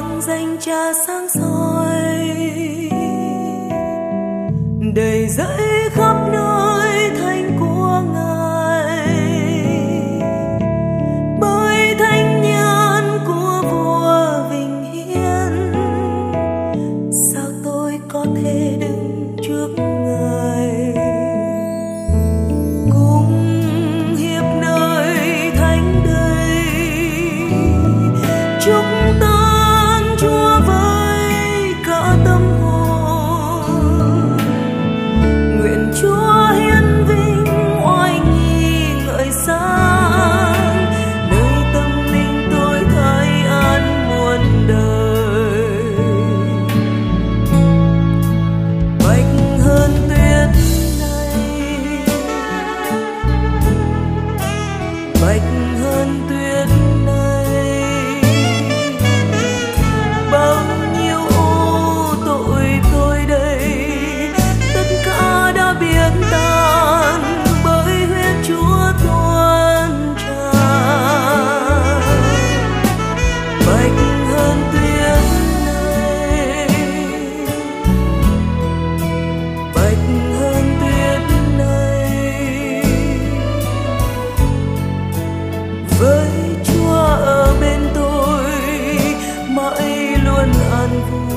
vang danh Cha sáng soi, đầy dẫy khắp nơi thánh của Ngài, bởi thánh nhân của vua vinh hiển, sao tôi có thể đứng trước Ngài. Cùng hiệp nơi thánh đây, chúc tan Chúa với cả tâm hồn. Nguyện Chúa hiển vinh oai nghi ngợi sáng, nơi tâm linh tôi thấy an muôn đời. Bạch hơn tuyết này, bạch hơn tuyết này, bao nhiêu ô tội tôi đây, tất cả đã biến tan bởi huyết Chúa tuôn tràn. Bạch hơn tuyết này, bạch hơn tuyết này, với Chúa ở bên tôi mãi luôn an vui.